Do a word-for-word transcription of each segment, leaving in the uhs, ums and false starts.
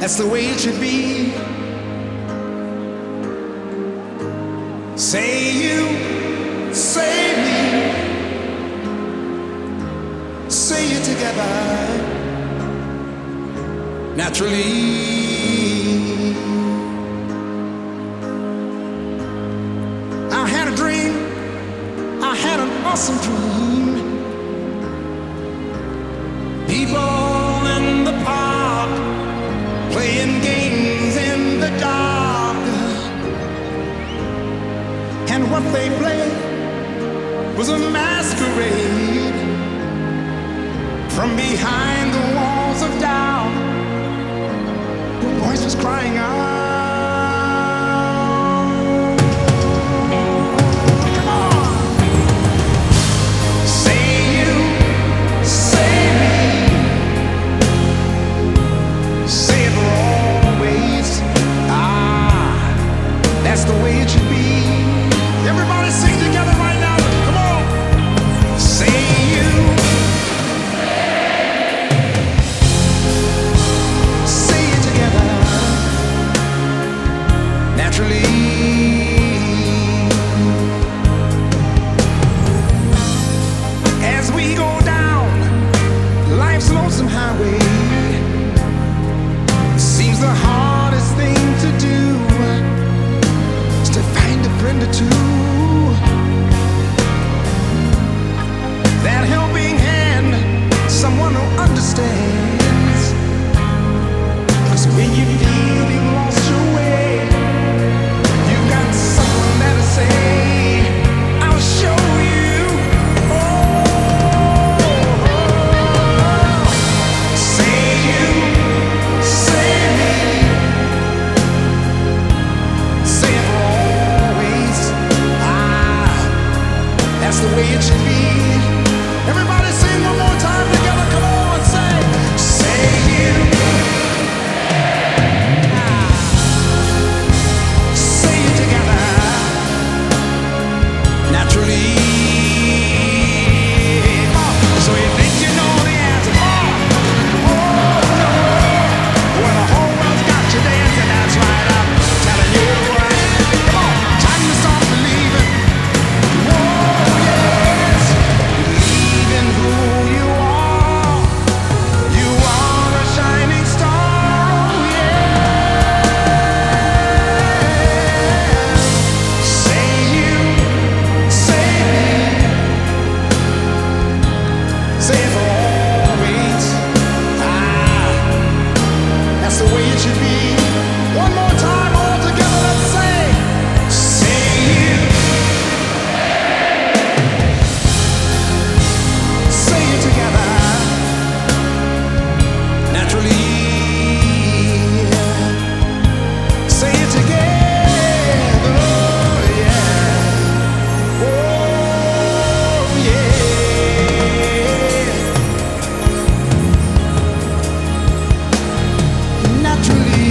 That's the way it should be. Say you, say me, say it together naturally. I had a dream, I had an awesome dream. People in the park playing games in the dark, and what they played was a masquerade. From behind the walls of doubt, the voice was crying out. Come on! Say you, say me, say it for always. Ah, that's the way it should be. Everybody sing together right now. Come on. Say you. Say it together. Naturally. As we go down life's lonesome highway, seems the hardest thing to do is to find a friend or two. That helping hand, someone who understands. 'Cause when you feel you've lost your way, you've got someone that'll say, I'll show you. Oh, say you, say me, say it for always. Ah, that's the way it should be. Everybody sing one more time together. Come on, say, say you. Ah, say it together. Naturally. Oh, so you think you know the answer? Oh, oh no. Well, the whole world's got you dancing. That's right. I'm telling you. Come on, time to start believing. Whoa, yes. Believe in who you are. You are a shining star. Oh, yeah. Say you, say me, say it for always. Ah, that's the way it should be. One more time, all together, let's say, say you. Say it together, naturally. Say it together, yeah. Oh, yeah. Naturally,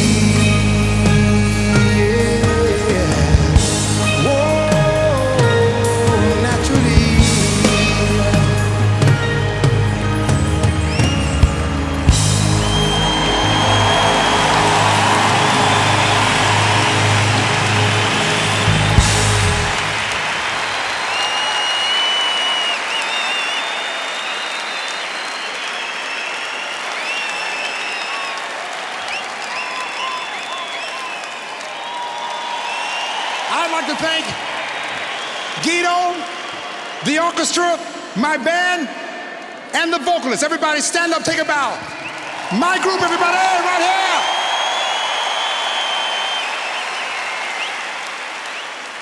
yeah. Whoa, naturally. I'd like to thank Guido, the orchestra, my band, and the vocalists. Everybody stand up, take a bow. My group, everybody, right here.